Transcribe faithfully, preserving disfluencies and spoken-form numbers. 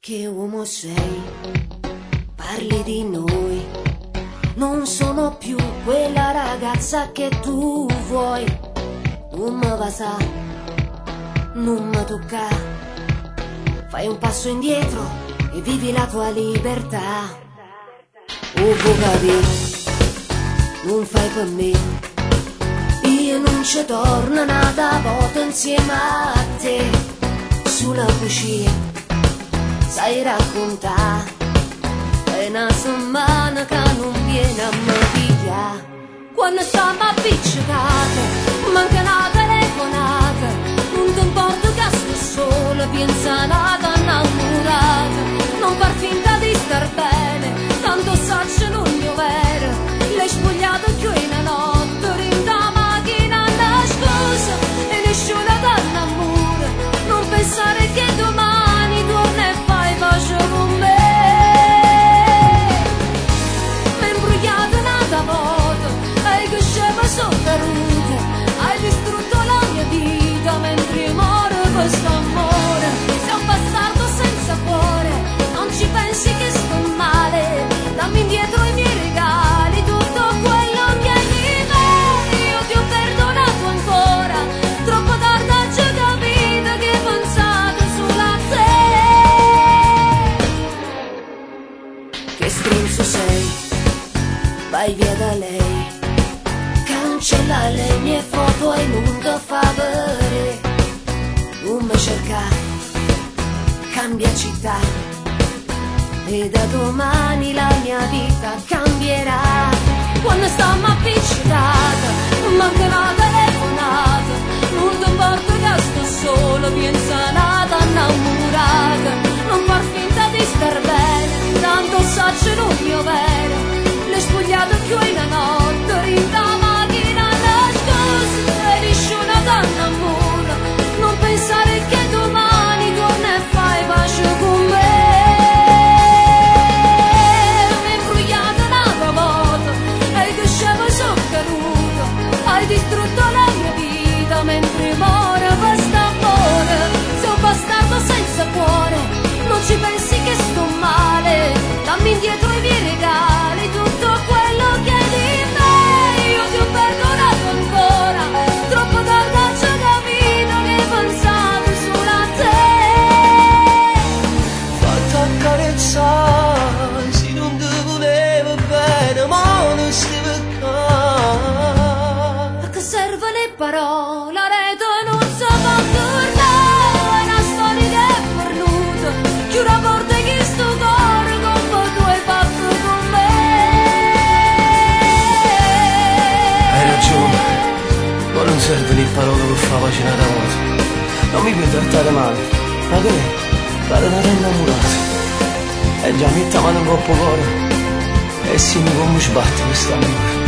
Che uomo sei? Parli di noi. Non sono più quella ragazza che tu vuoi. Non mi va sa, non mi tocca. Fai un passo indietro e vivi la tua libertà. Oh, capì, non fai per me. Io non ci torno nata volta insieme a te. Sulla cucina sai raccontare. È una settimana che non viene a me piglia. Quando stiamo appiccicate, manca una telefonata. Non ti importa che sto sola, pensa nata innamorata. Non far finta di star bene, tanto saccio non io vero. L'hai spogliato più in una notte, rinda macchina nascosta e nessuna donna innamora. Non pensare che domani torna e fai pace con me. Hai distrutto la mia vita mentre muore questo amore. Sei un bastardo senza cuore, non ci pensi che sto male. Dammi indietro i miei regali, tutto quello che hai di me. Io ti ho perdonato ancora, troppo tardi ho già capito che hai pensato solo a te. Che stronzo sei, vai via da lei. Cancella le mie foto e non ti fa vedere. Non mi cerca, cambia città. E da domani la mia vita cambierà. Quando stiamo appiccicate, manca una telefonata. Non ti importa che sto solo, pensa nata innamorata. Non far finta di star bene, tanto saccio non mio vero. L'hai spogliato più in una notte, rindama. Non pensare che domani torna e fai pace con me. Mi hai imbrogliato un'altra volta e che scemo sono caduto. Hai distrutto la mia vita mentre muore questo amore. Sei un bastardo senza cuore, non ci pensi che sto male. Dammi indietro i miei regali, tutto quello che hai di me. Io ti ho perdonato ancora, troppo tardi. Se non ti volevo bene, ma non stavo qua. A che servono le parole? La rete non si fa tornare. È una storia che è perduta. Chiudi la porta che sto cuore come tu hai fatto con me. Hai ragione, ma non servono le parole per fare pace una volta. Non mi puoi trattare male, ma che è? Pare una innamorata. E già mi sta mano un po' cuore. E sì, mi come sbatte quest'amore.